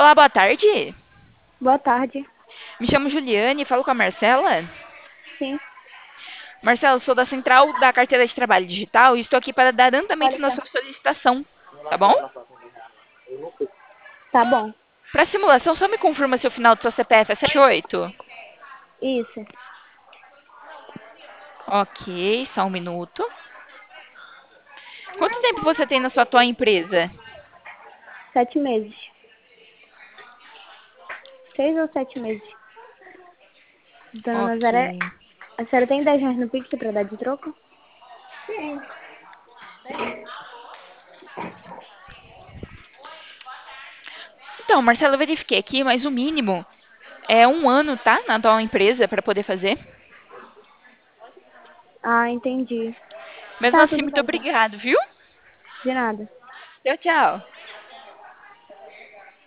Olá, boa tarde. Boa tarde. Me chamo Juliane, falo com a Marcela. Sim, Marcela, sou da Central da Carteira de Trabalho Digital e estou aqui para dar andamento pode na ser. sua solicitação, tá bom? Tá bom. Para simulação, só me confirma se o final do seu CPF é 78. Isso. Ok, só um minuto. Quanto tempo você tem na sua atual empresa? 7 meses. 6 ou 7 meses. Dona Ok. Nazaré, a senhora tem R$ 10 no Pix pra dar de troco? Sim. Então, Marcela, eu verifiquei aqui, mas o mínimo é 1 ano, tá? Na atual empresa para poder fazer. Ah, entendi. Mesmo Tá, assim, tudo muito bem então. obrigado, viu? De nada. Tchau, tchau.